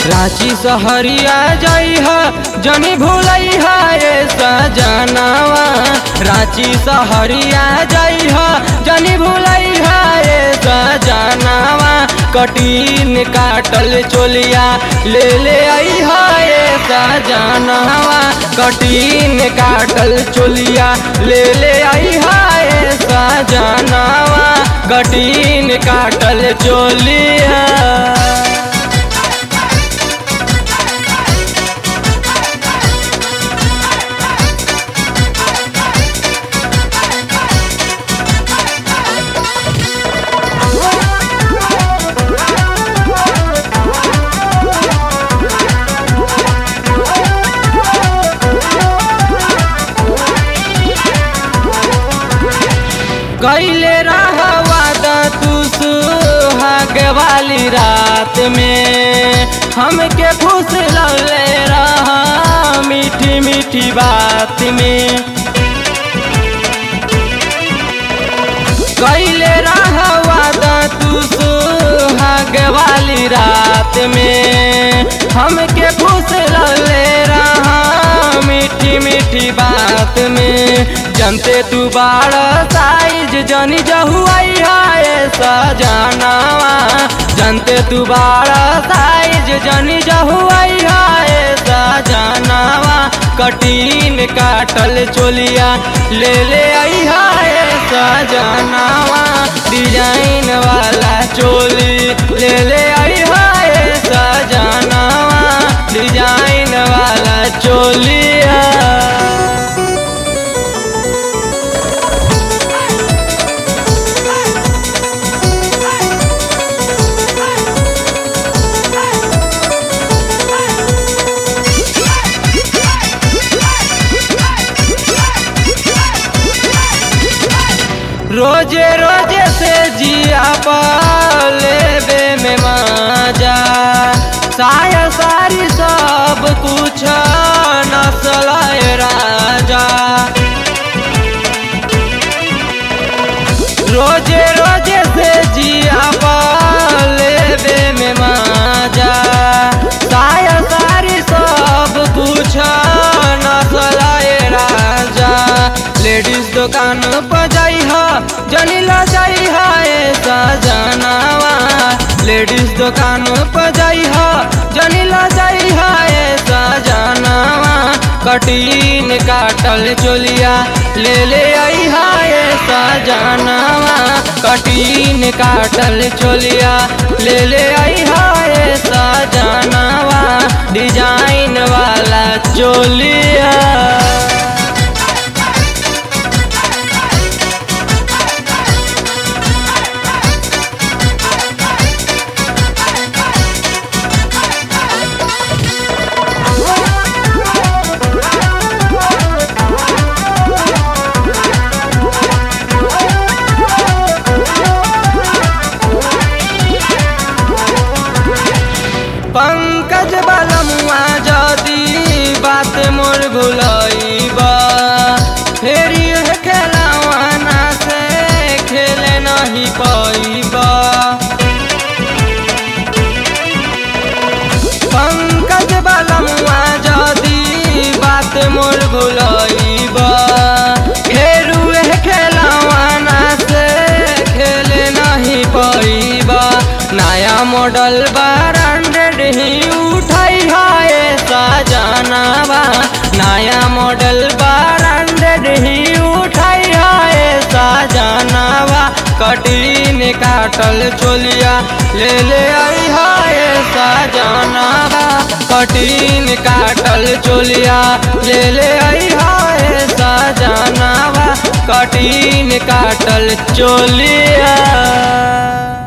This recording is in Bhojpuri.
रांची सहरिया जइहा जनी भूलैहा रे सजनावा। रांची सहरिया जइहा जनी भूलैहा रे सजनावा। कटीन काटल चोलिया ले ले अइहा रे सजनावा। कटीन काटल चोलिया ले ले अइहा रे सजनावा। कटीन काटल चोलिया। कैले रहा वादा तू सुहाग वाली रात में, हमके खुश लौले रहा मीठी मीठी बात में। कैले रहा वादा तू सुहाग वाली रात में, हमके खुश लौले रहा मीठी मीठी बात में। जनते तू बाड़ साइज जनी जहुआई हाय सजनावा। जनते तू बाड़ साइज जनी जहुआई हाय सजनावा। कटीन काटल चोलिया ले ले आई हाय सजनावा। डिजाइन वाला चोली ले ले आई हाय सजनावा। डिजाइन वाला चोलिया। रोजे रोजे से जिया लेबे में मजा। साया सारी सब कुछ नस्ल राजा। रोजे रोजे से जिया लेबे में मजा। साया सारी सब कुछ नस्ल राजा। लेडीज दुकान पर जाइहा जनी ला जाइहा ए सजनावा। लेडीज दुकान पर जाइहा जनी ला जाइहा ए सजनावा। कटीन काटल चोलिया ले ले अइहा ए सजनावा। कटीन काटल चोलिया ले ले अइहा ए सजनावा। डिजाइन वाला चोलिया। पंकज बलमुआ जदी बात मोर भुलैबा, फेर खेलवाना से खेले नहीं पैबा। पंकज बलमुआ जदी बात मोर भुलैबा, फेर खेलवाना से खेले नहीं पैबा। नया मॉडल ब्रांडेड ही उठाई हाय सजनावा। नया मॉडल ब्रांडेड ही उठाई हाय सजनावा। कटीन काटल चोलिया ले ले आई हाय सजनावा। कटीन काटल चोलिया ले ले आई हाय सजनावा। कटीन काटल चोलिया।